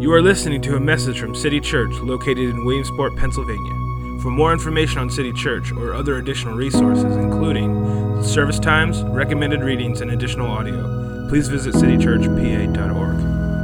You are listening to a message from City Church located in Williamsport, Pennsylvania. For more information on City Church or other additional resources, including service times, recommended readings, and additional audio, please visit citychurchpa.org.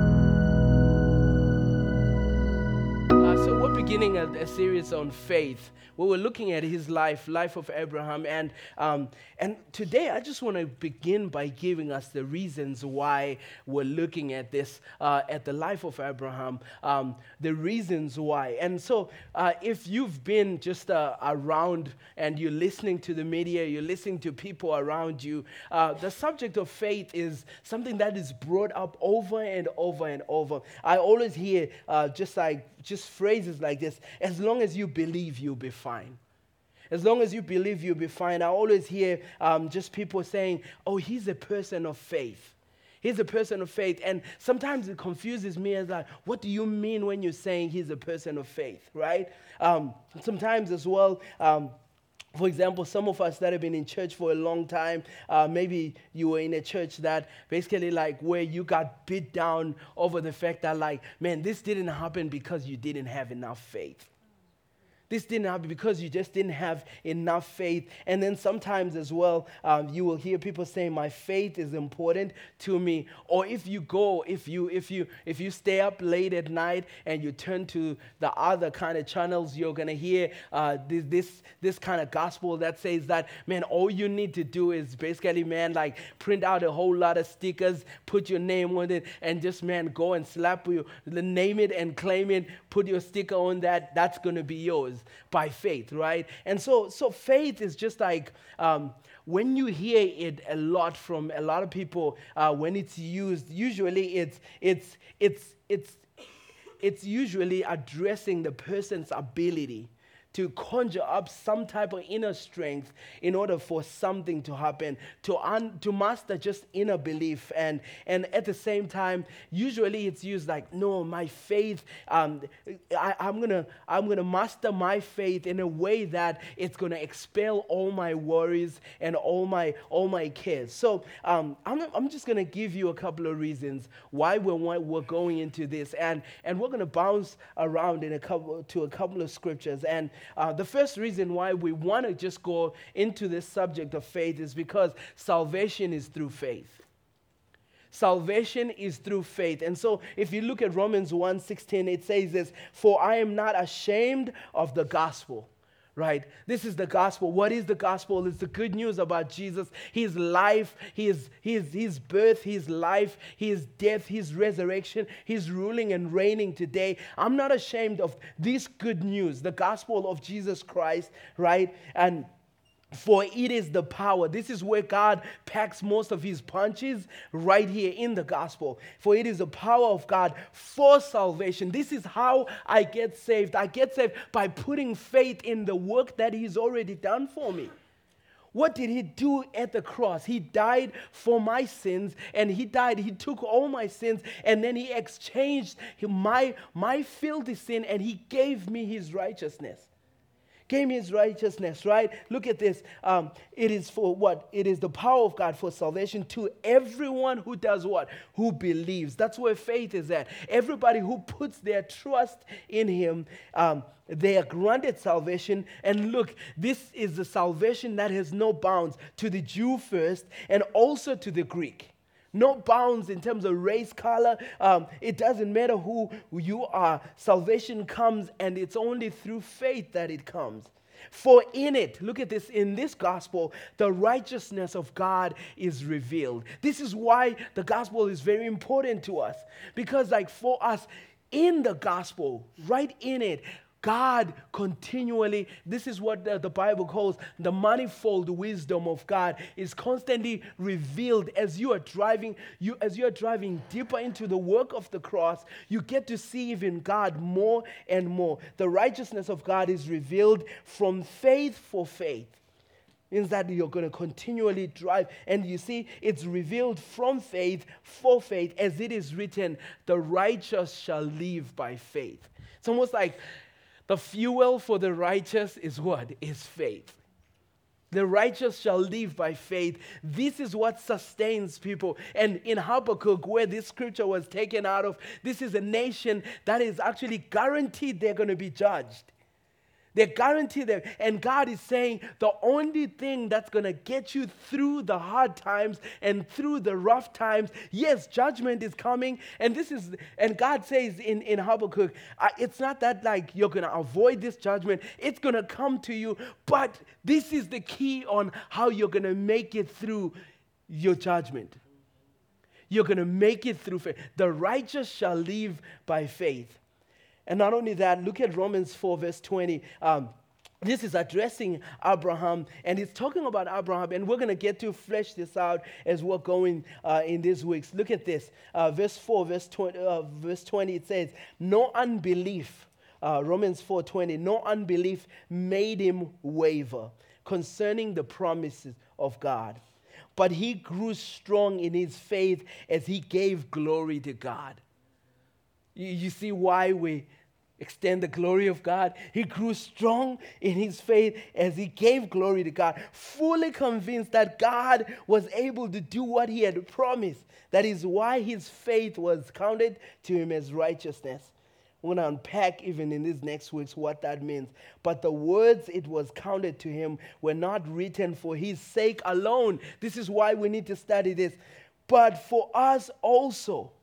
So we're beginning a series on faith, where we're looking at his life of Abraham, and today I just want to begin by giving us the reasons why we're looking at this, at the life of Abraham, the reasons why. And so if you've been just around and you're listening to the media, you're listening to people around you, the subject of faith is something that is brought up over and over and over. I always hear just phrases like this: as long as you believe, you'll be fine. As long as you believe, you'll be fine. I always hear just people saying, oh, he's a person of faith. He's a person of faith. And sometimes it confuses me as like, what do you mean when you're saying he's a person of faith, right? Sometimes as well, for example, some of us that have been in church for a long time, maybe you were in a church that basically like where you got beat down over the fact that like, man, this didn't happen because you didn't have enough faith. This didn't happen because you just didn't have enough faith. And then sometimes as well, you will hear people saying, my faith is important to me. Or if you stay up late at night and you turn to the other kind of channels, you're going to hear this kind of gospel that says that, man, all you need to do is basically, man, like print out a whole lot of stickers, put your name on it, and just, man, go and slap you, name it and claim it, put your sticker on that. That's going to be yours by faith, right? And so faith is just like, when you hear it a lot from a lot of people, when it's used, usually it's usually addressing the person's ability to conjure up some type of inner strength in order for something to happen, to master just inner belief. And at the same time, usually it's used like, no, my faith, I'm gonna master my faith in a way that it's gonna expel all my worries and all my cares. So I'm just gonna give you a couple of reasons why we're going into this, and we're gonna bounce around to a couple of scriptures. And the first reason why we want to just go into this subject of faith is because salvation is through faith. Salvation is through faith. And so if you look at Romans 1:16, it says this: for I am not ashamed of the gospel. Right? This is the gospel. What is the gospel? It's the good news about Jesus, his life, his birth, his life, his death, his resurrection, his ruling and reigning today. I'm not ashamed of this good news, the gospel of Jesus Christ, right? And for it is the power. This is where God packs most of his punches, right here in the gospel. For it is the power of God for salvation. This is how I get saved. I get saved by putting faith in the work that he's already done for me. What did he do at the cross? He died for my sins, and he took all my sins, and then he exchanged my filthy sin, and he gave me his righteousness. Gave me his righteousness, right? Look at this. It is for what? It is the power of God for salvation to everyone who does what? Who believes. That's where faith is at. Everybody who puts their trust in him, they are granted salvation. And look, this is the salvation that has no bounds, to the Jew first and also to the Greek. No bounds in terms of race, color. It doesn't matter who you are. Salvation comes, and it's only through faith that it comes. For in it, look at this, in this gospel, the righteousness of God is revealed. This is why the gospel is very important to us. Because like for us, in the gospel, right in it, God continually, this is what the Bible calls the manifold wisdom of God, is constantly revealed as you are driving deeper into the work of the cross. You get to see even God more and more. The righteousness of God is revealed from faith for faith. Means that you're going to continually drive. And you see, it's revealed from faith for faith, as it is written, the righteous shall live by faith. It's almost like the fuel for the righteous is what? Is faith. The righteous shall live by faith. This is what sustains people. And in Habakkuk, where this scripture was taken out of, this is a nation that is actually guaranteed they're going to be judged. They're guaranteed that. And God is saying the only thing that's going to get you through the hard times and through the rough times, yes, judgment is coming. And God says in Habakkuk, it's not that like you're going to avoid this judgment. It's going to come to you. But this is the key on how you're going to make it through your judgment. You're going to make it through faith. The righteous shall live by faith. And not only that, look at Romans 4 verse 20. This is addressing Abraham, and it's talking about Abraham, and we're going to get to flesh this out as we're going in these weeks. Look at this. Verse 4, verse 20, it says, no unbelief, Romans 4:20, no unbelief made him waver concerning the promises of God. But he grew strong in his faith as he gave glory to God. You see why we extend the glory of God? He grew strong in his faith as he gave glory to God, fully convinced that God was able to do what he had promised. That is why his faith was counted to him as righteousness. We're going to unpack even in these next weeks what that means. But the words it was counted to him were not written for his sake alone. This is why we need to study this. But for us also.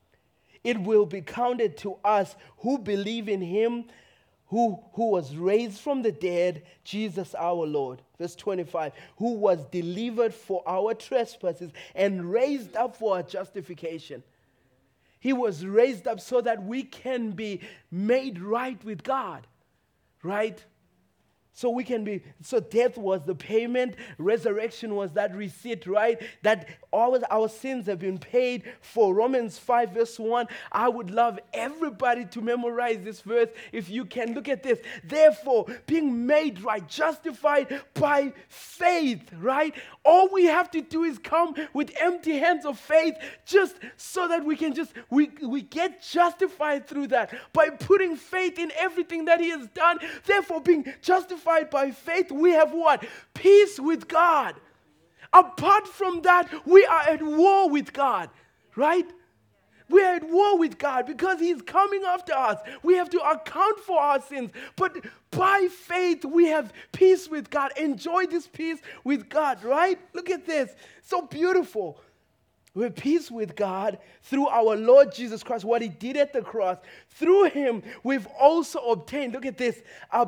It will be counted to us who believe in him who was raised from the dead, Jesus our Lord. Verse 25, who was delivered for our trespasses and raised up for our justification. He was raised up so that we can be made right with God, right? So death was the payment, resurrection was that receipt, right? That all our sins have been paid for. Romans 5 verse 1. I would love everybody to memorize this verse if you can. Look at this. Therefore, being made right, justified by faith, right? All we have to do is come with empty hands of faith just so that we can we get justified through that by putting faith in everything that he has done. Therefore, being justified by faith, we have what? Peace with God. Apart from that, we are at war with God, right? We are at war with God because he's coming after us. We have to account for our sins. But by faith, we have peace with God. Enjoy this peace with God, right? Look at this. So beautiful. We have peace with God through our Lord Jesus Christ, what he did at the cross. Through him, we've also obtained, look at this,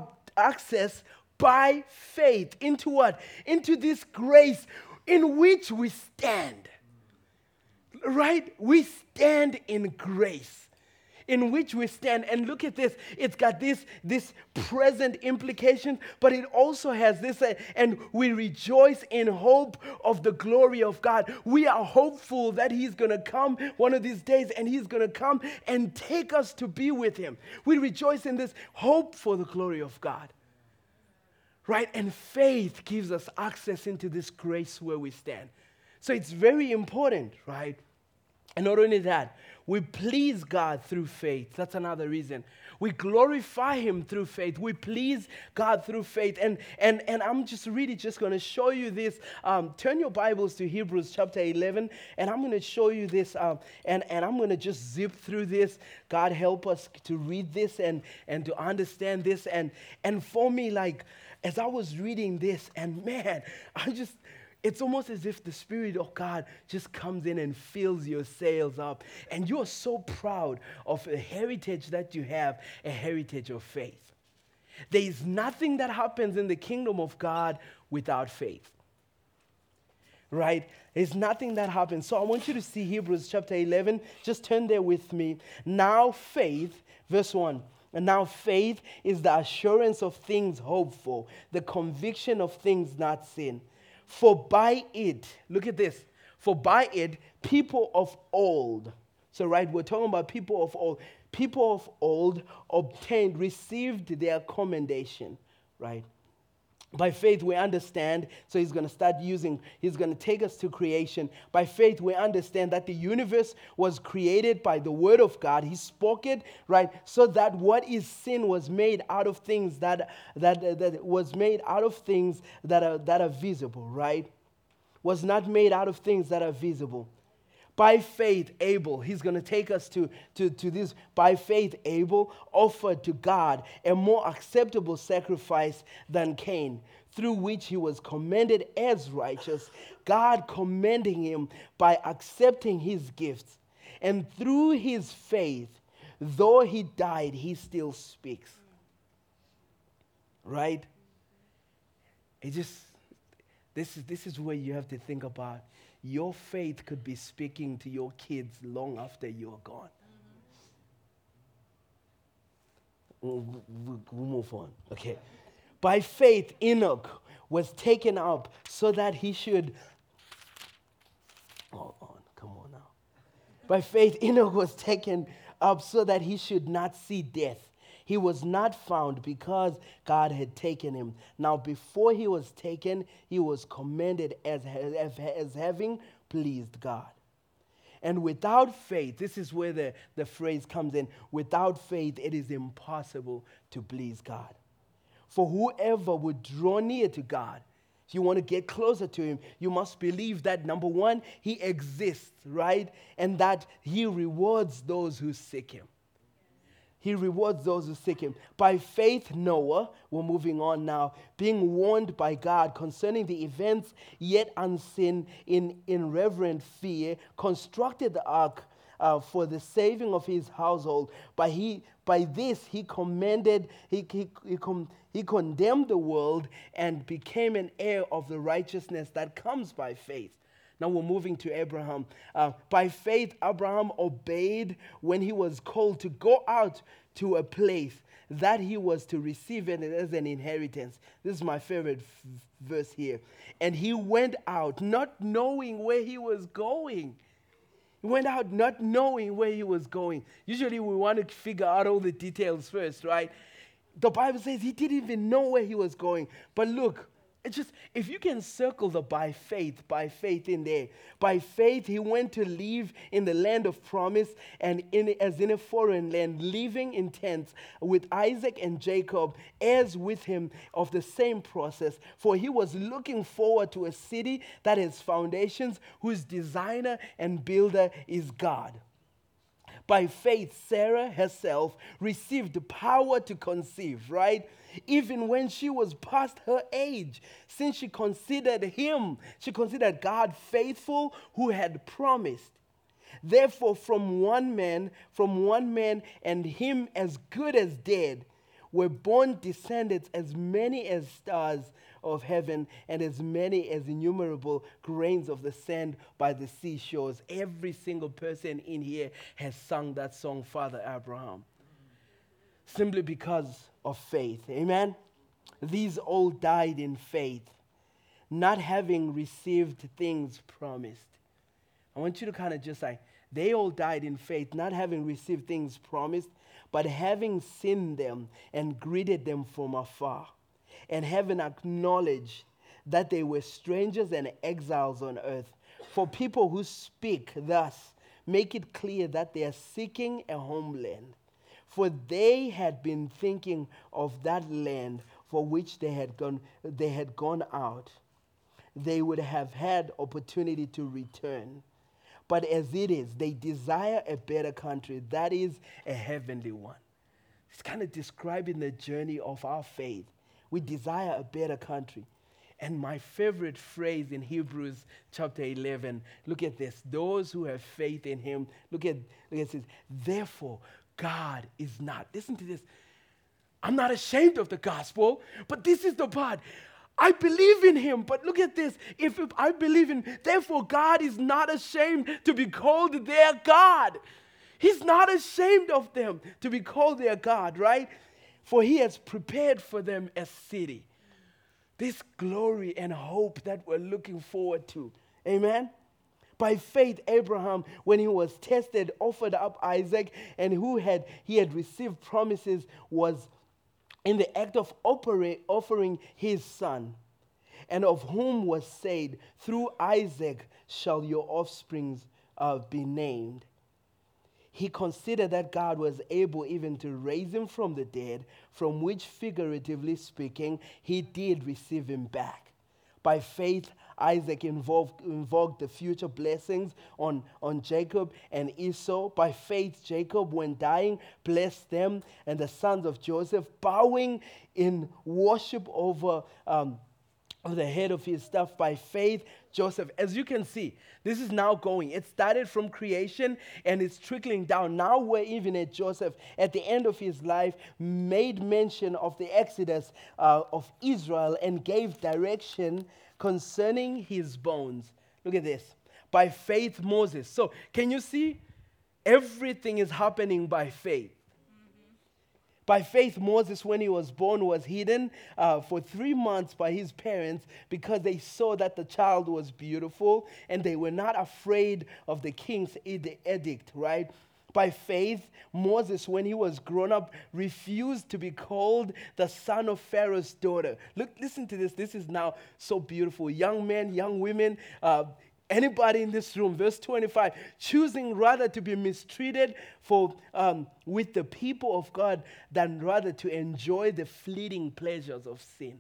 access by faith into what? Into this grace in which we stand. Right? We stand in grace in which we stand. And look at this. It's got this present implication, but it also has this, and we rejoice in hope of the glory of God. We are hopeful that he's going to come one of these days, and he's going to come and take us to be with him. We rejoice in this hope for the glory of God. Right? And faith gives us access into this grace where we stand. So it's very important, right? And not only that, we please God through faith. That's another reason. We glorify him through faith. We please God through faith. And I'm just going to show you this. Turn your Bibles to Hebrews chapter 11. And I'm going to show you this. And I'm going to just zip through this. God help us to read this and to understand this. And for me, like, as I was reading this, and man, it's almost as if the Spirit of God just comes in and fills your sails up. And you're so proud of a heritage that you have, a heritage of faith. There is nothing that happens in the kingdom of God without faith. Right? There's nothing that happens. So I want you to see Hebrews chapter 11. Just turn there with me. Now faith, verse 1. And now faith is the assurance of things hoped for, the conviction of things not seen. For by it, look at this, for by it, people of old, so right, we're talking about people of old obtained, received their commendation, right? By faith, we understand. So he's going to take us to creation. By faith, we understand that the universe was created by the word of God. He spoke it, right? So that what is sin was made out of things that was made out of things that are visible, right? Was not made out of things that are visible. By faith, Abel, he's going to take us to this. By faith, Abel offered to God a more acceptable sacrifice than Cain, through which he was commended as righteous, God commending him by accepting his gifts. And through his faith, though he died, he still speaks. Right? This is where you have to think about. Your faith could be speaking to your kids long after you're gone. We'll move on. Okay. By faith, Enoch was taken up so that he should. Hold on, come on now. By faith, Enoch was taken up so that he should not see death. He was not found because God had taken him. Now, before he was taken, he was commended as having pleased God. And without faith, this is where the phrase comes in, without faith, it is impossible to please God. For whoever would draw near to God, if you want to get closer to him, you must believe that, number one, he exists, right? And that he rewards those who seek him. He rewards those who seek him. By faith, Noah, we're moving on now, being warned by God concerning the events yet unseen in reverent fear, constructed the ark for the saving of his household. By this, he condemned the world and became an heir of the righteousness that comes by faith. Now we're moving to Abraham. By faith, Abraham obeyed when he was called to go out to a place that he was to receive it as an inheritance. This is my favorite verse here. And he went out not knowing where he was going. He went out not knowing where he was going. Usually we want to figure out all the details first, right? The Bible says he didn't even know where he was going. But look, it's just, if you can circle the by faith in there. By faith, he went to live in the land of promise and as in a foreign land, living in tents with Isaac and Jacob, heirs with him of the same process. For he was looking forward to a city that has foundations, whose designer and builder is God. By faith, Sarah herself received the power to conceive, right? Even when she was past her age, since she considered God faithful who had promised. Therefore, from one man, and him as good as dead, were born descendants as many as stars of heaven and as many as innumerable grains of the sand by the seashores. Every single person in here has sung that song, Father Abraham, simply because of faith. Amen? These all died in faith, not having received things promised. I want you to kind of just they all died in faith, not having received things promised, but having seen them and greeted them from afar, and having acknowledged that they were strangers and exiles on earth. For people who speak thus make it clear that they are seeking a homeland. For they had been thinking of that land for which they had gone out. They would have had opportunity to return. But as it is, they desire a better country, that is a heavenly one. It's kind of describing the journey of our faith. We desire a better country. And my favorite phrase in Hebrews chapter 11, look at this. Those who have faith in him, look at this. Therefore, God is not. Listen to this. I'm not ashamed of the gospel, but this is the part. I believe in him, but look at this. If I believe in him, therefore God is not ashamed to be called their God. He's not ashamed of them to be called their God, right? For he has prepared for them a city. This glory and hope that we're looking forward to. Amen? By faith, Abraham, when he was tested, offered up Isaac, and he had received promises, was in the act of offering his son, and of whom was said, through Isaac shall your offspring be named. He considered that God was able even to raise him from the dead, from which, figuratively speaking, he did receive him back. By faith, Isaac invoked the future blessings on Jacob and Esau. By faith, Jacob, when dying, blessed them and the sons of Joseph, bowing in worship over the head of his staff. By faith, Joseph, as you can see, this is now going. It started from creation and it's trickling down. Now we're even at Joseph, at the end of his life, made mention of the exodus of Israel and gave direction concerning his bones. Look at this. By faith, Moses. So can you see? Everything is happening by faith. By faith, Moses, when he was born, was hidden for 3 months by his parents because they saw that the child was beautiful and they were not afraid of the king's edict, right? By faith, Moses, when he was grown up, refused to be called the son of Pharaoh's daughter. Look, listen to this. This is now so beautiful. Young men, young women, anybody in this room, verse 25, choosing rather to be mistreated with the people of God than rather to enjoy the fleeting pleasures of sin.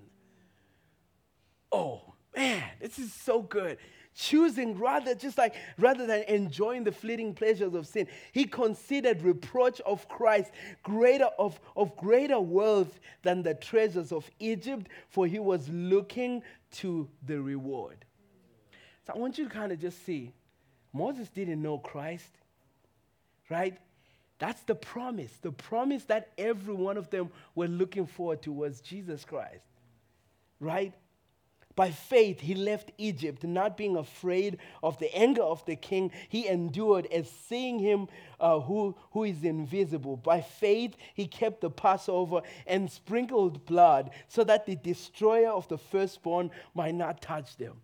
Oh, man, this is so good. Choosing rather than enjoying the fleeting pleasures of sin, he considered reproach of Christ of greater worth than the treasures of Egypt, for he was looking to the reward. So I want you to kind of just see, Moses didn't know Christ, right? That's the promise. The promise that every one of them were looking forward to was Jesus Christ, right? By faith, he left Egypt, not being afraid of the anger of the king. He endured as seeing him who is invisible. By faith, he kept the Passover and sprinkled blood so that the destroyer of the firstborn might not touch them.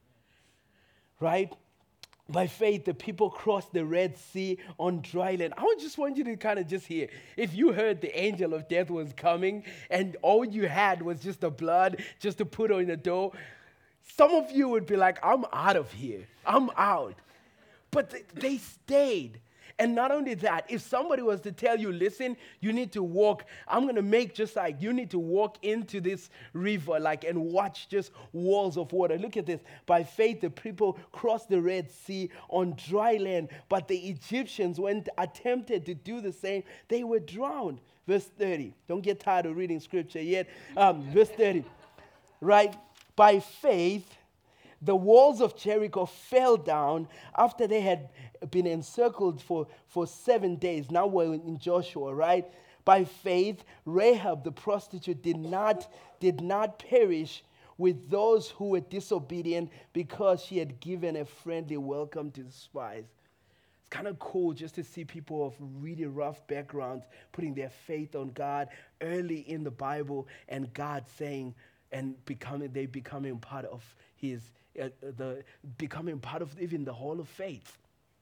Right? By faith, the people crossed the Red Sea on dry land. I just want you to kind of just hear. If you heard the angel of death was coming and all you had was just the blood just to put on the door, some of you would be like, I'm out of here. I'm out. But they stayed. And not only that, if somebody was to tell you, listen, you need to walk, I'm going to make just like you need to walk into this river and watch just walls of water. Look at this. By faith, the people crossed the Red Sea on dry land, but the Egyptians, when attempted to do the same, they were drowned. Verse 30. Don't get tired of reading scripture yet. Verse 30. Right? By faith, the walls of Jericho fell down after they had been encircled for 7 days. Now we're in Joshua, right? By faith, Rahab the prostitute did not perish with those who were disobedient because she had given a friendly welcome to the spies. It's kind of cool just to see people of really rough backgrounds putting their faith on God early in the Bible, and God saying and becoming part of his becoming part of even the Hall of Faith.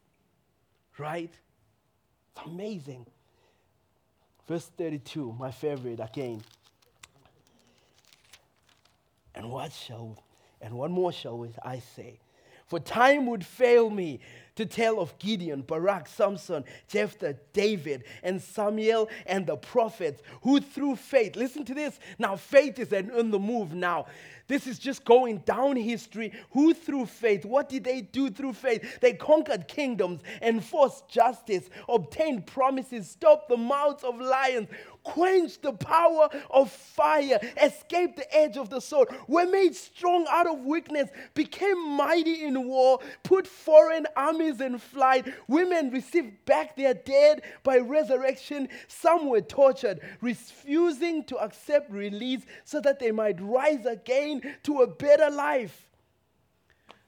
Right? It's amazing. Verse 32, my favorite again. And what more shall I say? For time would fail me to tell of Gideon, Barak, Samson, Jephthah, David, and Samuel, and the prophets, who through faith, listen to this, now faith is on the move now. This is just going down history. Who through faith, what did they do through faith? They conquered kingdoms, enforced justice, obtained promises, stopped the mouths of lions, quenched the power of fire, escaped the edge of the sword, were made strong out of weakness, became mighty in war, put foreign armies in flight. Women received back their dead by resurrection. Some were tortured, refusing to accept release so that they might rise again to a better life.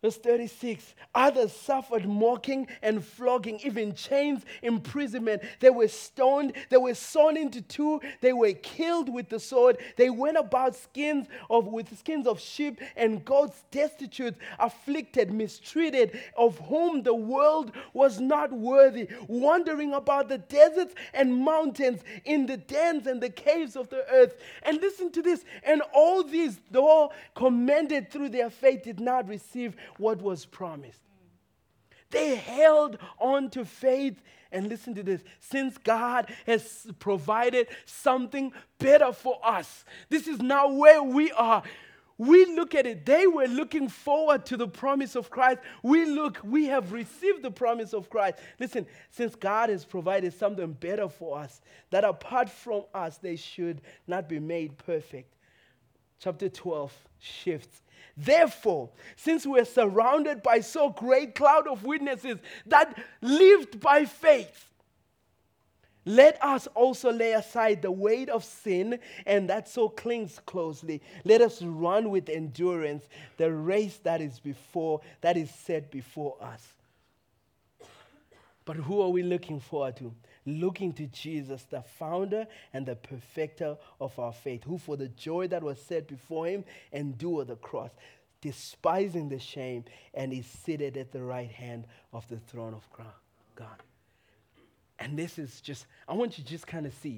Verse 36, others suffered mocking and flogging, even chains, imprisonment. They were stoned, they were sawn into two, they were killed with the sword. They went about with skins of sheep and goats, destitute, afflicted, mistreated, of whom the world was not worthy, wandering about the deserts and mountains, in the dens and the caves of the earth. And listen to this, and all these, though commended through their faith, did not receive what was promised. They held on to faith, and listen to this, since God has provided something better for us. This is now where we are. We look at it. They were looking forward to the promise of Christ. We have received the promise of Christ. Listen, since God has provided something better for us, that apart from us, they should not be made perfect. Chapter 12 shifts. Therefore, since we are surrounded by so great cloud of witnesses that lived by faith, let us also lay aside the weight of sin and that so clings closely. Let us run with endurance the race that is set before us. But who are we looking forward to? Looking to Jesus, the founder and the perfecter of our faith, who for the joy that was set before him endured the cross, despising the shame, and is seated at the right hand of the throne of God. And this is just, I want you to just kind of see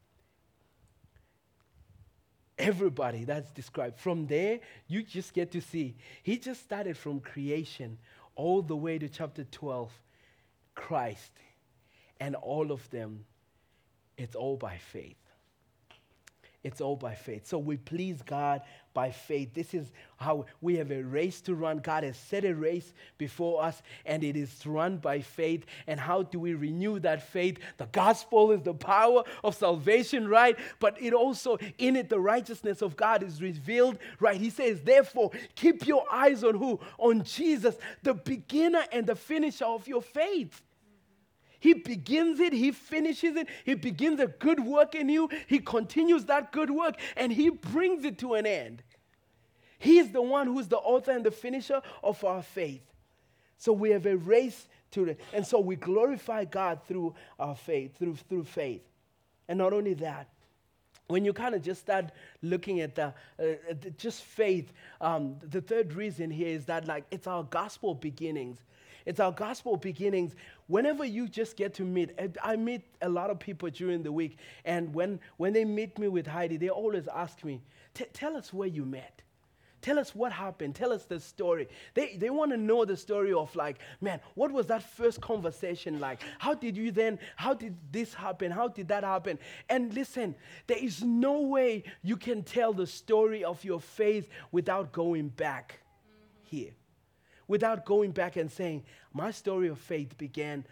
everybody that's described. From there, you just get to see. He just started from creation all the way to chapter 12, Christ. And all of them, it's all by faith. It's all by faith. So we please God by faith. This is how we have a race to run. God has set a race before us, and it is run by faith. And how do we renew that faith? The gospel is the power of salvation, right? But it also, in it, the righteousness of God is revealed, right? He says, therefore, keep your eyes on who? On Jesus, the beginner and the finisher of your faith. He begins it, he finishes it, he begins a good work in you, he continues that good work, and he brings it to an end. He is the one who is the author and the finisher of our faith. So we have a race to it, and so we glorify God through our faith, through faith. And not only that, when you kind of just start looking at just faith, the third reason here is that it's our gospel beginnings. It's our gospel beginnings. Whenever you just get to meet, I meet a lot of people during the week, and when they meet me with Heidi, they always ask me, tell us where you met. Tell us what happened. Tell us the story. They want to know the story of man, what was that first conversation like? How did this happen? How did that happen? And listen, there is no way you can tell the story of your faith without going back here. Without going back and saying, my story of faith began.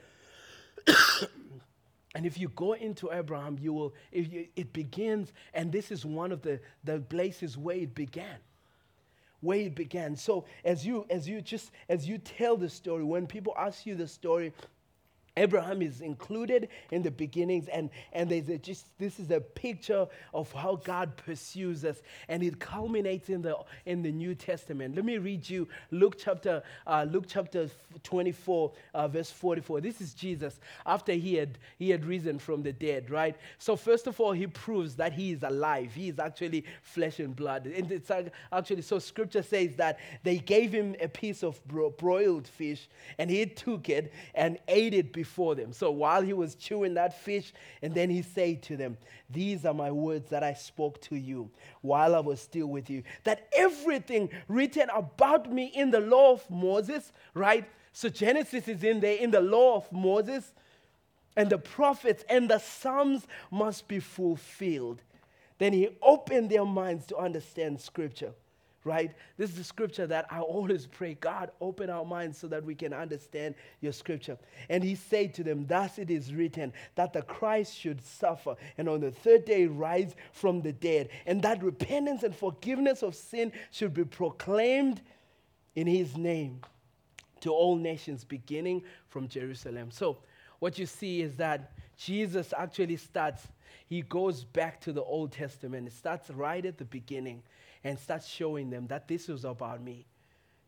And if you go into Abraham, it begins, and this is one of the places where it began. So as you tell the story, when people ask you the story, Abraham is included in the beginnings, and this is a picture of how God pursues us, and it culminates in the New Testament. Let me read you Luke chapter 24, verse 44. This is Jesus after he had risen from the dead, right? So first of all, he proves that he is alive. He is actually flesh and blood. And it's actually, so Scripture says that they gave him a piece of broiled fish, and he took it and ate it before them. So while he was chewing that fish, and then he said to them, these are my words that I spoke to you while I was still with you, that everything written about me in the law of Moses, right? So Genesis is in there, in the law of Moses, and the prophets and the Psalms must be fulfilled. Then he opened their minds to understand Scripture. Right? This is the scripture that I always pray, God, open our minds so that we can understand your scripture. And he said to them, thus it is written, that the Christ should suffer and on the third day rise from the dead, and that repentance and forgiveness of sin should be proclaimed in his name to all nations, beginning from Jerusalem. So what you see is that Jesus actually he goes back to the Old Testament. It starts right at the beginning and starts showing them that this was about me.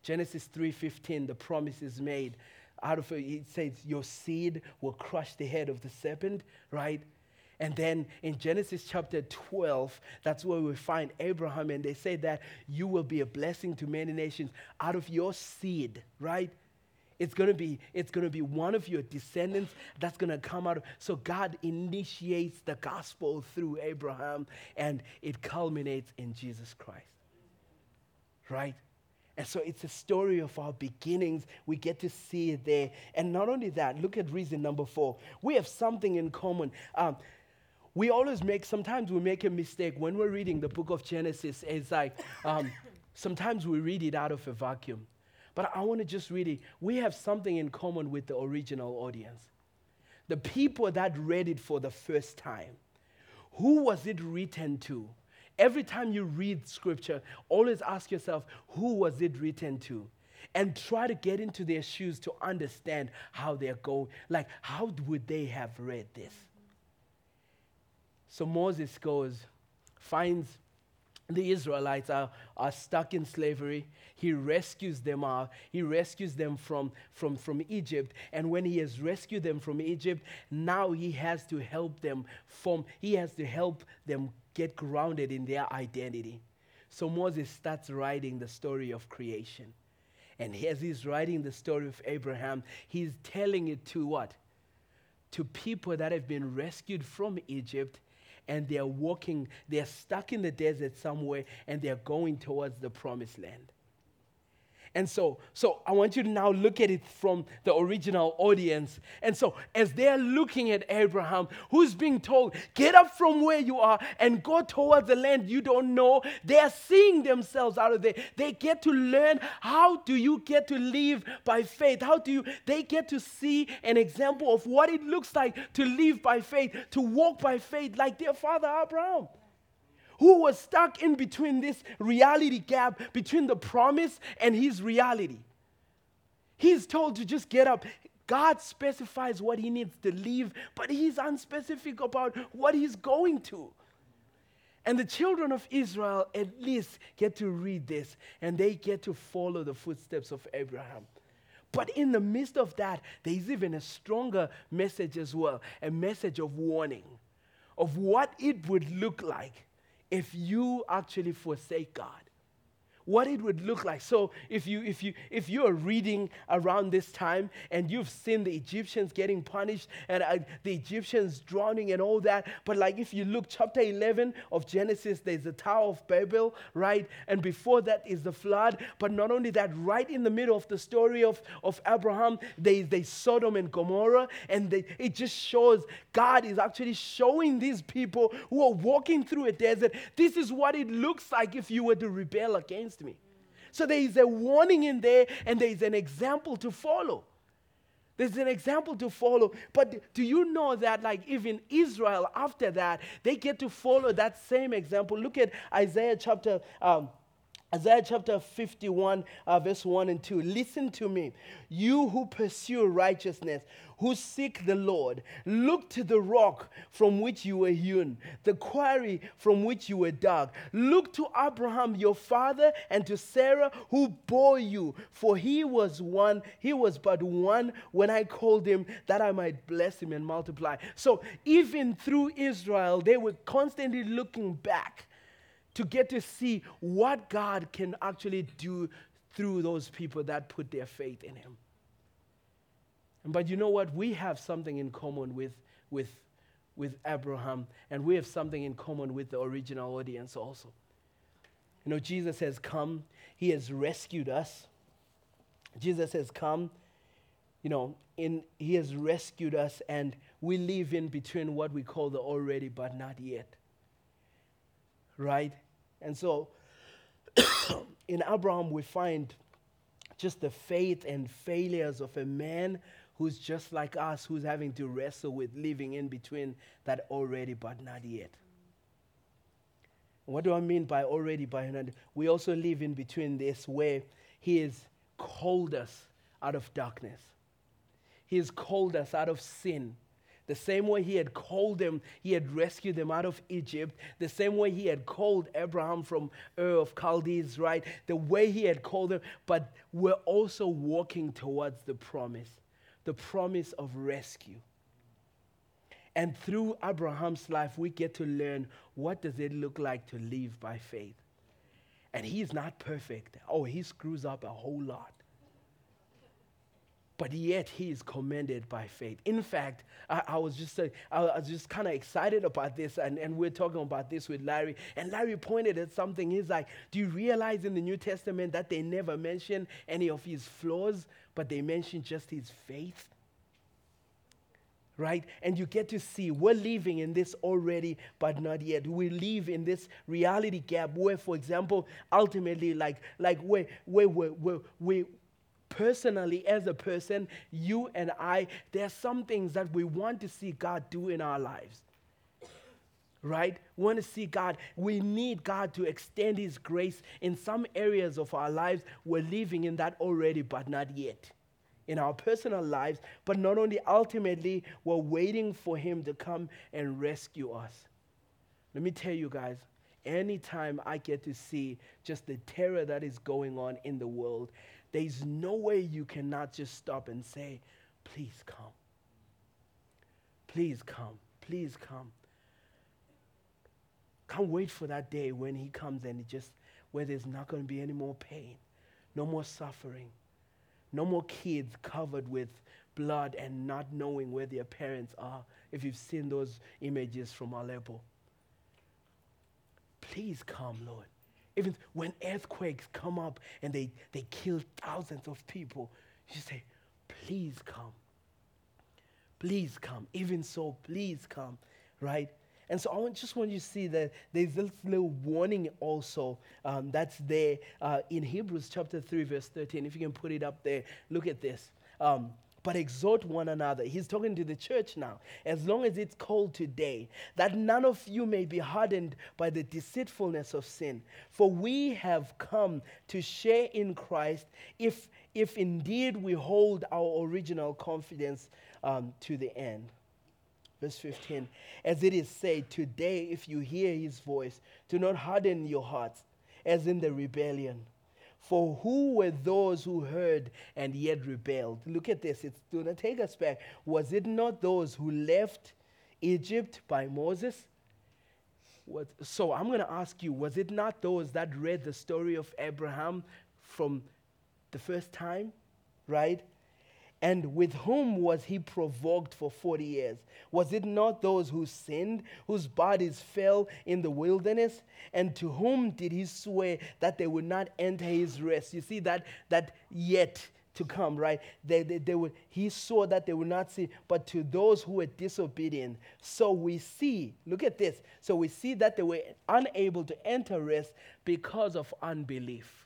Genesis 3:15, the promise is made. Out of it says, your seed will crush the head of the serpent, right? And then in Genesis chapter 12, that's where we find Abraham, and they say that you will be a blessing to many nations out of your seed, right? It's gonna be one of your descendants that's gonna come out. So God initiates the gospel through Abraham, and it culminates in Jesus Christ, right? And so it's a story of our beginnings. We get to see it there. And not only that, look at reason number 4. We have something in common. Sometimes we make a mistake when we're reading the book of Genesis. It's like, sometimes we read it out of a vacuum. But I want to just read it. We have something in common with the original audience. The people that read it for the first time. Who was it written to? Every time you read scripture, always ask yourself, who was it written to? And try to get into their shoes to understand how they're going. Like, how would they have read this? So Moses finds the Israelites are stuck in slavery. He rescues them out. He rescues them from Egypt. And when he has rescued them from Egypt, now he has to help them get grounded in their identity. So Moses starts writing the story of creation. And as he's writing the story of Abraham, he's telling it to what? To people that have been rescued from Egypt, and they're stuck in the desert somewhere, and they're going towards the promised land. And so I want you to now look at it from the original audience. And so as they're looking at Abraham, who's being told, get up from where you are and go towards the land you don't know, they're seeing themselves out of there. They get to learn, how do you get to live by faith? They get to see an example of what it looks like to live by faith, to walk by faith like their father Abraham, who was stuck in between this reality gap between the promise and his reality. He's told to just get up. God specifies what he needs to live, but he's unspecific about what he's going to. And the children of Israel at least get to read this, and they get to follow the footsteps of Abraham. But in the midst of that, there's even a stronger message as well, a message of warning of what it would look like if you actually forsake God. What it would look like. So if you are reading around this time and you've seen the Egyptians getting punished and the Egyptians drowning and all that, but like if you look chapter 11 of Genesis, there's the Tower of Babel, right? And before that is the flood. But not only that, right in the middle of the story of Abraham, there's Sodom and Gomorrah, and it just shows God is actually showing these people who are walking through a desert, this is what it looks like if you were to rebel against me. So there is a warning in there, and there is an example to follow. There's an example to follow. But do you know that like even Israel after that, they get to follow that same example? Look at Isaiah chapter 51, verse 1 and 2. Listen to me. You who pursue righteousness, who seek the Lord, look to the rock from which you were hewn, the quarry from which you were dug. Look to Abraham, your father, and to Sarah, who bore you. For he was but one when I called him, that I might bless him and multiply. So even through Israel, they were constantly looking back to get to see what God can actually do through those people that put their faith in him. But you know what? We have something in common with Abraham, and we have something in common with the original audience also. You know, Jesus has come. He has rescued us. Jesus has come, he has rescued us, and we live in between what we call the already but not yet. Right? And so in Abraham, we find just the faith and failures of a man who's just like us, who's having to wrestle with living in between that already but not yet. What do I mean by already but not? We also live in between this, where he has called us out of darkness. He has called us out of sin The same way he had called them, he had rescued them out of Egypt. The same way he had called Abraham from Ur of Chaldees, right? The way he had called them. But we're also walking towards the promise of rescue. And through Abraham's life, we get to learn what does it look like to live by faith. And he's not perfect. Oh, he screws up a whole lot. But yet he is commended by faith. In fact, I was just kind of excited about this, and we're talking about this with Larry. And Larry pointed at something. He's like, do you realize in the New Testament that they never mention any of his flaws, but they mention just his faith? Right? And you get to see we're living in this already, but not yet. We live in this reality gap where, for example, ultimately, like we personally, as a person, you and I, there are some things that we want to see God do in our lives. Right? We want to see God. We need God to extend his grace in some areas of our lives. We're living in that already, but not yet. In our personal lives, but not only ultimately, we're waiting for him to come and rescue us. Let me tell you guys, anytime I get to see just the terror that is going on in the world, there's no way you cannot just stop and say, please come. Please come. Please come. Can't wait for that day when he comes and where there's not going to be any more pain, no more suffering. No more kids covered with blood and not knowing where their parents are, if you've seen those images from Aleppo. Please come, Lord. Even when earthquakes come up and they kill thousands of people, you say, please come. Please come. Even so, please come, right? And so I just want you to see that there's this little warning also that's there in Hebrews chapter 3, verse 13. If you can put it up there, look at this. But exhort one another. He's talking to the church now. As long as it's called today, that none of you may be hardened by the deceitfulness of sin. For we have come to share in Christ if indeed we hold our original confidence to the end. Verse 15, as it is said, today if you hear his voice, do not harden your hearts, as in the rebellion. For who were those who heard and yet rebelled? Look at this, it's going to take us back. Was it not those who left Egypt by Moses? So I'm going to ask you, was it not those that read the story of Abraham from the first time, right? And with whom was he provoked for 40 years? Was it not those who sinned, whose bodies fell in the wilderness? And to whom did he swear that they would not enter his rest? You see that yet to come, right? He swore that they would not see, but to those who were disobedient. So we see, look at this. So we see that they were unable to enter rest because of unbelief.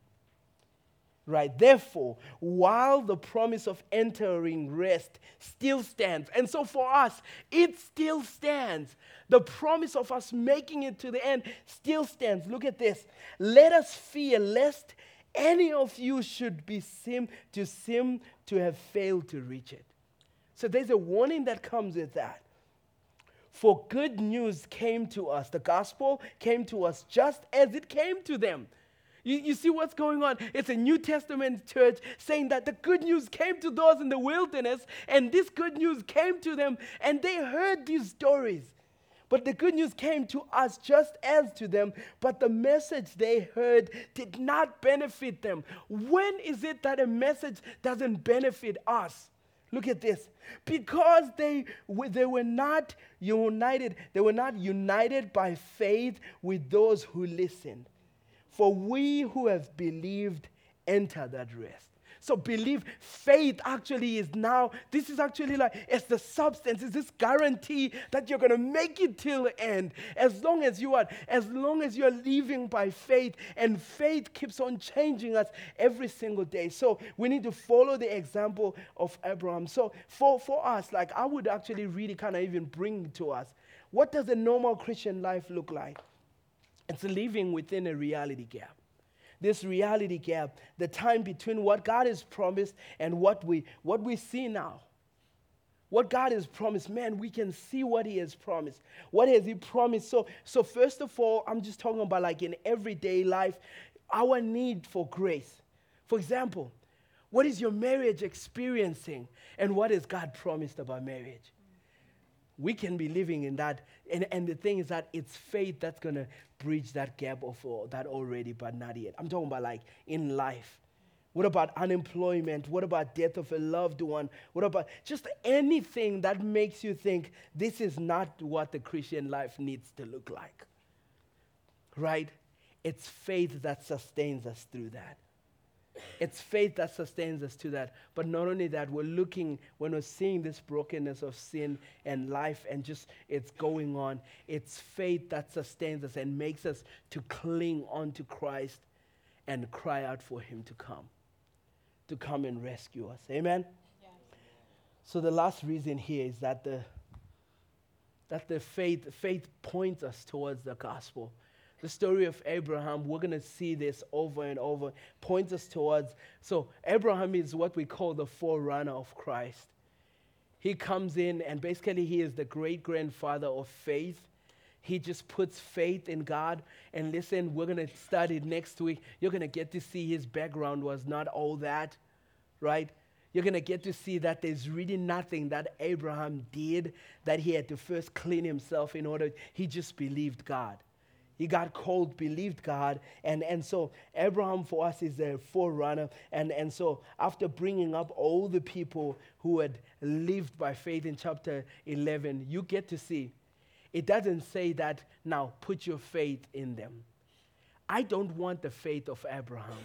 Right, therefore, while the promise of entering rest still stands, and so for us, it still stands. The promise of us making it to the end still stands. Look at this. Let us fear lest any of you should be seem to have failed to reach it. So there's a warning that comes with that. For good news came to us. The gospel came to us just as it came to them. You see what's going on? It's a New Testament church saying that the good news came to those in the wilderness, and this good news came to them, and they heard these stories. But the good news came to us just as to them, but the message they heard did not benefit them. When is it that a message doesn't benefit us? Look at this. Because they were not united. They were not united by faith with those who listened. For we who have believed enter that rest. So faith actually is now, this is actually like, it's the substance, it's this guarantee that you're going to make it till the end. As long as you're living by faith, and faith keeps on changing us every single day. So we need to follow the example of Abraham. So for us, like I would actually really kind of even bring to us, what does a normal Christian life look like? It's living within a reality gap. This reality gap, the time between what God has promised and what we see now. What God has promised, man, we can see what he has promised. What has he promised? So first of all, I'm just talking about like in everyday life, our need for grace. For example, what is your marriage experiencing? And what has God promised about marriage? We can be living in that. And the thing is that it's faith that's going to bridge that gap of that already, but not yet. I'm talking about like in life. What about unemployment? What about death of a loved one? What about just anything that makes you think this is not what the Christian life needs to look like? Right? It's faith that sustains us through that. It's faith that sustains us to that. But not only that, when we're seeing this brokenness of sin and life and just it's going on, it's faith that sustains us and makes us to cling on to Christ and cry out for him to come and rescue us. Amen? Yes. So the last reason here is that the faith points us towards the gospel. The story of Abraham, we're going to see this over and over, points us towards. So Abraham is what we call the forerunner of Christ. He comes in and basically he is the great-grandfather of faith. He just puts faith in God. And listen, we're going to study next week. You're going to get to see his background was not all that, right? You're going to get to see that there's really nothing that Abraham did that he had to first clean himself in order. He just believed God. He got called, believed God, and so Abraham for us is a forerunner. And so after bringing up all the people who had lived by faith in chapter 11, you get to see, it doesn't say that, now put your faith in them. I don't want the faith of Abraham.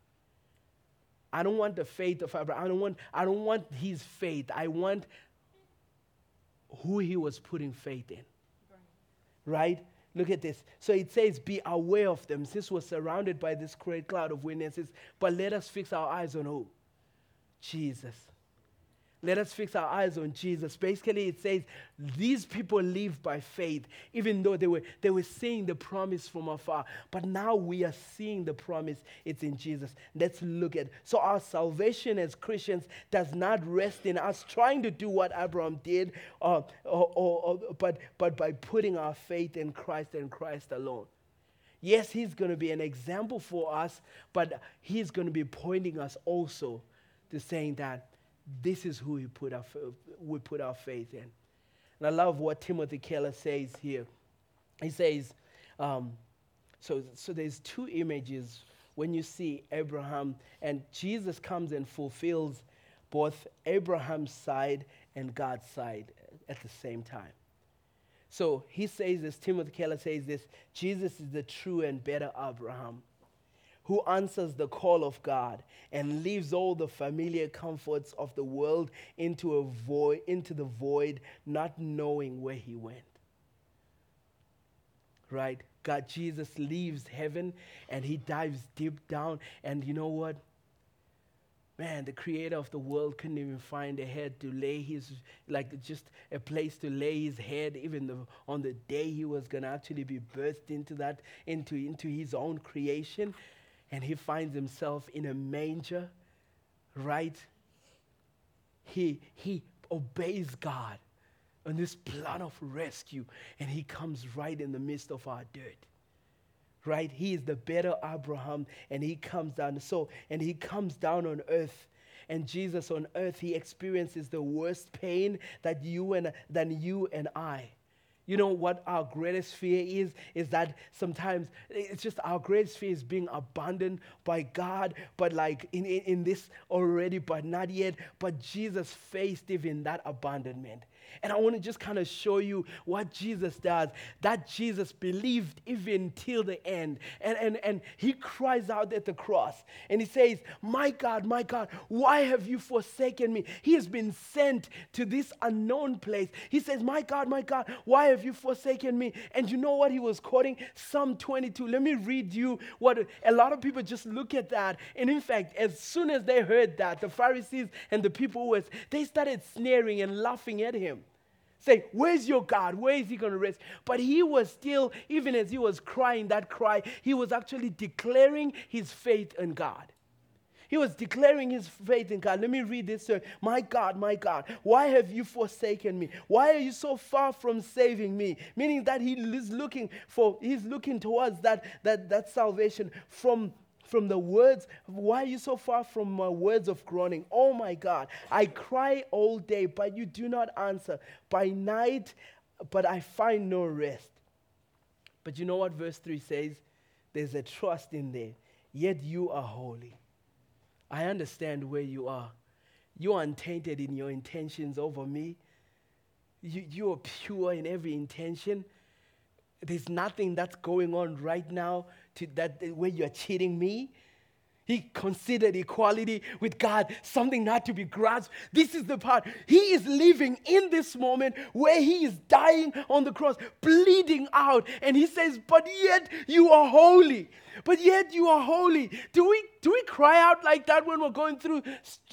I don't want the faith of Abraham. I don't want his faith. I want who he was putting faith in. Right? Look at this. So it says, be aware of them. Since we're surrounded by this great cloud of witnesses, but let us fix our eyes on who? Jesus. Let us fix our eyes on Jesus. Basically, it says these people live by faith, even though they were seeing the promise from afar. But now we are seeing the promise. It's in Jesus. Let's look at it. So our salvation as Christians does not rest in us trying to do what Abraham did, but by putting our faith in Christ and Christ alone. Yes, he's going to be an example for us, but he's going to be pointing us also to saying that this is who we put our faith in. And I love what Timothy Keller says here. He says, so there's two images when you see Abraham, and Jesus comes and fulfills both Abraham's side and God's side at the same time. So he says this, Timothy Keller says this, Jesus is the true and better Abraham, who answers the call of God and leaves all the familiar comforts of the world into the void, not knowing where he went. Right? God, Jesus leaves heaven and he dives deep down. And you know what? Man, the creator of the world couldn't even find a head to lay just a place to lay his head, even on the day he was going to actually be birthed into his own creation. And he finds himself in a manger, right? He obeys God on this plan of rescue, and he comes right in the midst of our dirt, right? He is the better Abraham, and he comes down. And he comes down on earth, and Jesus on earth, he experiences the worst pain than you and I. You know what our greatest fear is that sometimes it's just our greatest fear is being abandoned by God, but like in this already, but not yet. But Jesus faced even that abandonment. And I want to just kind of show you what Jesus does, that Jesus believed even till the end. And he cries out at the cross and he says, my God, why have you forsaken me? He has been sent to this unknown place. He says, my God, why have you forsaken me? And you know what he was quoting? Psalm 22. Let me read you what a lot of people just look at that. And in fact, as soon as they heard that, the Pharisees and the people they started sneering and laughing at him. Say, where's your God? Where is he going to rest? But he was still, even as he was crying that cry, he was actually declaring his faith in God. He was declaring his faith in God. Let me read this. My God, why have you forsaken me? Why are you so far from saving me? Meaning that he's looking towards that salvation from the words. Why are you so far from my words of groaning? Oh my God, I cry all day, but you do not answer. By night, but I find no rest. But you know what verse 3 says? There's a trust in there. Yet you are holy. I understand where you are. You are untainted in your intentions over me. You are pure in every intention. There's nothing that's going on right now where you're cheating me. He considered equality with God something not to be grasped. This is the part. He is living in this moment where he is dying on the cross, bleeding out. And he says, but yet you are holy. But yet you are holy. Do we cry out like that when we're going through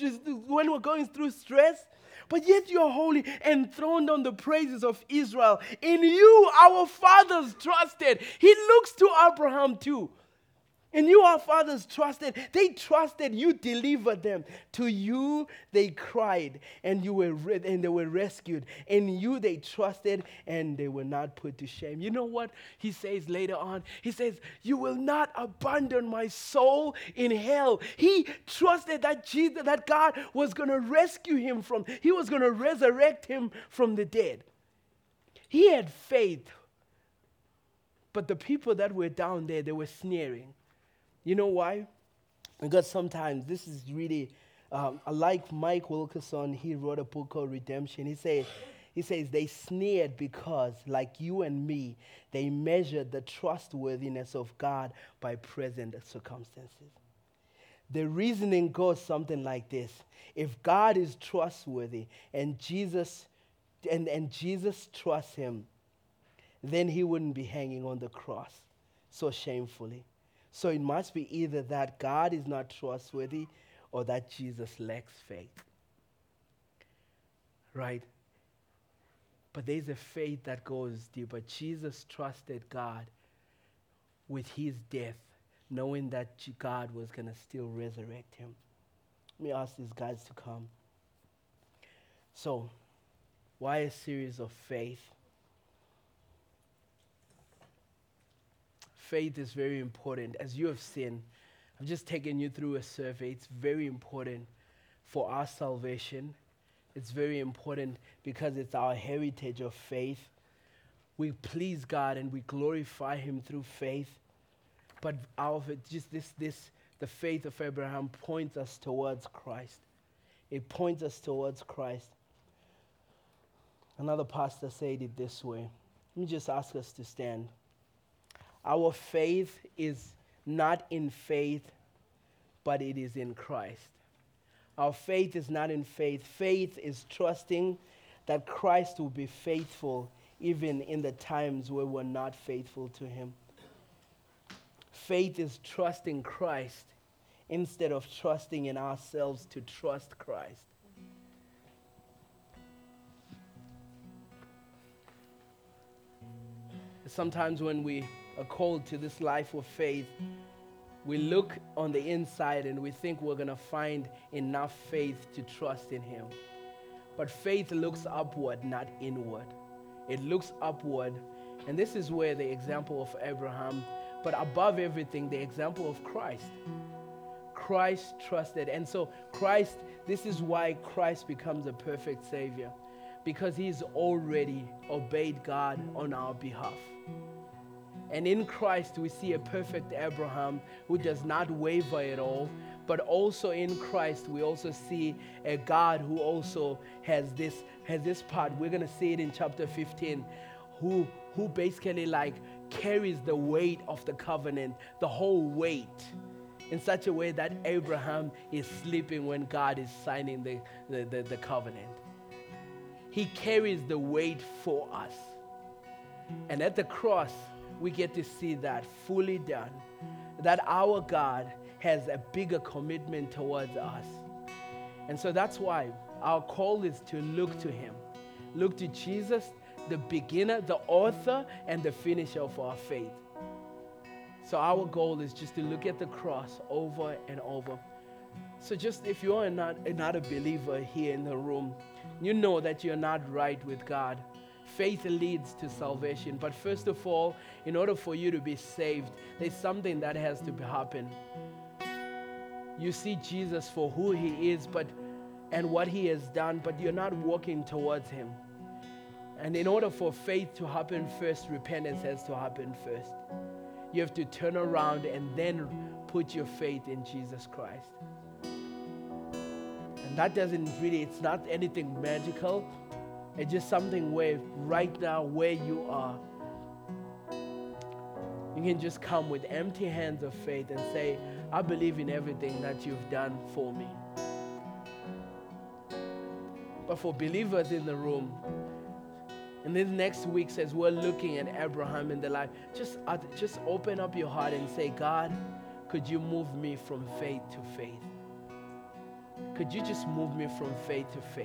stress? But yet you are holy, enthroned on the praises of Israel. In you our fathers trusted. He looks to Abraham too. And you, our fathers, trusted. They trusted. You delivered them. To you they cried, and they were rescued. In you they trusted, and they were not put to shame. You know what he says later on? He says, you will not abandon my soul in hell. He trusted that God was going to rescue him he was going to resurrect him from the dead. He had faith. But the people that were down there, they were sneering. You know why? Because sometimes this is really, I like Mike Wilkerson. He wrote a book called Redemption. He says they sneered because, like you and me, they measured the trustworthiness of God by present circumstances. The reasoning goes something like this. If God is trustworthy and Jesus trusts him, then he wouldn't be hanging on the cross so shamefully. So it must be either that God is not trustworthy or that Jesus lacks faith. Right? But there's a faith that goes deeper. Jesus trusted God with his death, knowing that God was going to still resurrect him. Let me ask these guys to come. So, why a series of faith? Faith is very important. As you have seen, I've just taken you through a survey. It's very important for our salvation. It's very important because it's our heritage of faith. We please God and we glorify him through faith. But the faith of Abraham points us towards Christ. It points us towards Christ. Another pastor said it this way. Let me just ask us to stand. Our faith is not in faith, but it is in Christ. Our faith is not in faith. Faith is trusting that Christ will be faithful even in the times where we're not faithful to him. Faith is trusting Christ instead of trusting in ourselves to trust Christ. Sometimes when we are called to this life of faith, we look on the inside and we think we're going to find enough faith to trust in him. But faith looks upward, not inward. It looks upward. And this is where the example of Abraham, but above everything, the example of Christ. Christ trusted. And so Christ, this is why Christ becomes a perfect Savior. Because he's already obeyed God on our behalf. And in Christ, we see a perfect Abraham who does not waver at all. But also in Christ, we also see a God who also has this part. We're going to see it in chapter 15, who basically like carries the weight of the covenant, the whole weight, in such a way that Abraham is sleeping when God is signing the covenant. He carries the weight for us. And at the cross, we get to see that fully done, that our God has a bigger commitment towards us. And so that's why our call is to look to him. Look to Jesus, the beginner, the author, and the finisher of our faith. So our goal is just to look at the cross over and over. So just if you are not a believer here in the room, you know that you're not right with God. Faith leads to salvation. But first of all, in order for you to be saved, there's something that has to happen. You see Jesus for who he is and what he has done, but you're not walking towards him. And in order for faith to happen first, repentance has to happen first. You have to turn around and then put your faith in Jesus Christ. And that it's not anything magical. It's just something where right now where you are, you can just come with empty hands of faith and say, I believe in everything that you've done for me. But for believers in the room, and this next week, as we're looking at Abraham in the life, just open up your heart and say, God, could you move me from faith to faith? Could you just move me from faith to faith?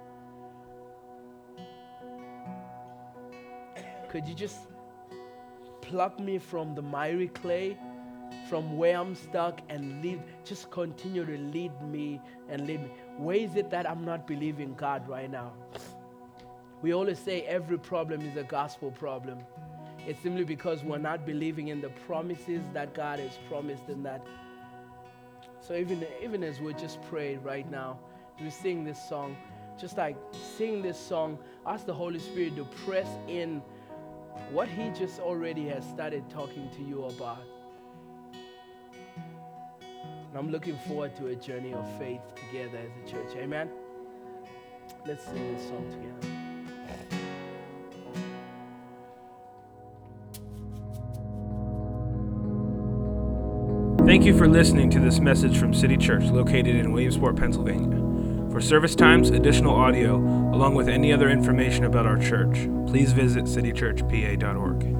Could you just pluck me from the miry clay, from where I'm stuck, and just continue to lead me and lead me? Where is it that I'm not believing God right now? We always say every problem is a gospel problem. It's simply because we're not believing in the promises that God has promised in that. So even as we just pray right now, we sing this song, just like sing this song, ask the Holy Spirit to press in what he just already has started talking to you about. And I'm looking forward to a journey of faith together as a church. Amen? Let's sing this song together. Thank you for listening to this message from City Church, located in Williamsport, Pennsylvania. For service times, additional audio, along with any other information about our church, please visit citychurchpa.org.